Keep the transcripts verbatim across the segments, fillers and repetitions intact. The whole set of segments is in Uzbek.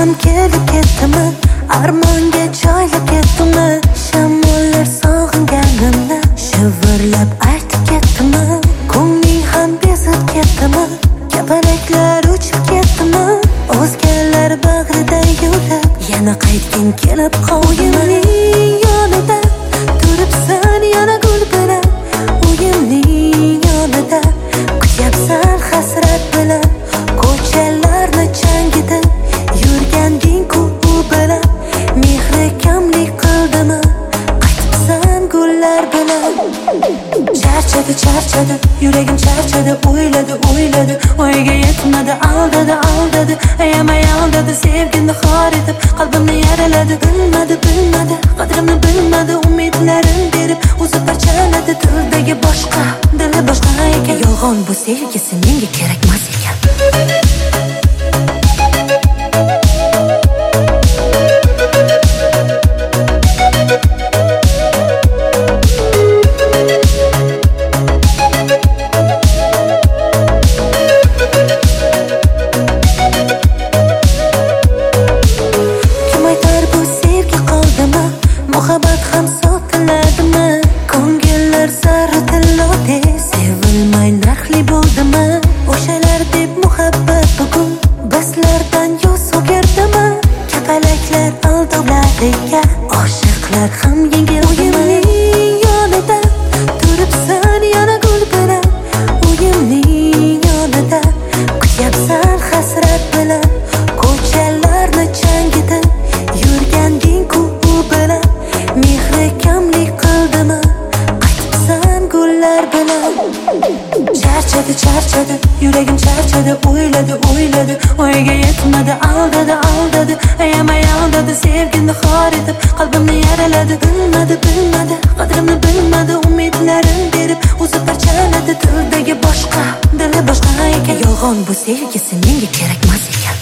ham kelib ketdimi, armonga joylab ketdimi, shamollar sog'inganimni shivirlab aytib ketdimi, ko'ngling ham bezib ketdimi, kapalaklar uchib ketdimi, o'zgalar bag'rida yurib yana qaytging kelib qo'yimning yonida turibsan yana gul bilan, uyimning yonida kutyapsan hasrat bilan, ko'chalarni changida yurganding-ku u bilan, mehri kamlik qildimi, qaytibsan gullar bilan. Charchadi, charchadi, yuragim charchadi, o'yladi, o'yladi, o'yiga yetmadi, aldadi, aldadi, ayamay aldadi, sevgimni xor etib, qalbimni yaraladi, bilmadi, bilmadi, qadrimni bilmadi, umidlarim berib, o'zi parchaladi, dildagi boshqa, dili boshqa ekan, yolg'on bu sevgisi menga kerakmas ekan. Muhabbat ham sotiladimi, ko'ngillar sari tillodek sevilmay narxli bo'ldimi, o'shalar deb muhabbat bugun bizlardan yuz o'girdimi, kapalaklar aldovlariga oshiqlar ham yengil. Uyimning yonida turibsan yana gul bilan, uyimning yonida kutyapsan hasrat bilan, ko'chalarni changida yurganding-ku u bilan, mehri kamlik qildimi, qaytibsan gullar bilan. Charchadi, charchadi, yuragim charchadi, o'yladi, o'yladi, o'yiga yetmadi, aldadi, aldadi, ayamay aldadi, sevgimni xor etib, qalbimni yaraladi, bilmadi, bilmadi, qadrimni bilmadi, umidlarim berib, o'zi parchaladi, dildagi boshqa, dili boshqa ekan, yolg'on bu sevgisi menga kerakmas ekan.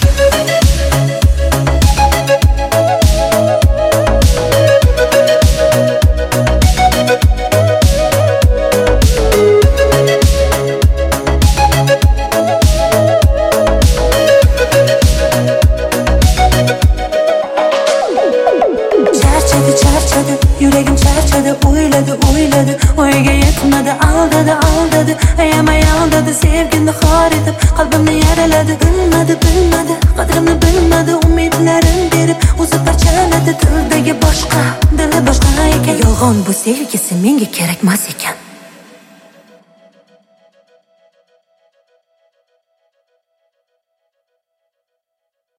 Charchadi, yuragim charchadi, o'yladi, o'yladi, o'yiga yetmadi, aldadi, aldadi, ayamay aldadi, sevgimni xor etib, qalbimni yaraladi, bilmadi, bilmadi, qadrimni bilmadi, umidlarim berib, o'zi parchaladi, dildagi boshqa, dili boshqa ekan, yolg'on bu sevgisi menga kerakmas ekan.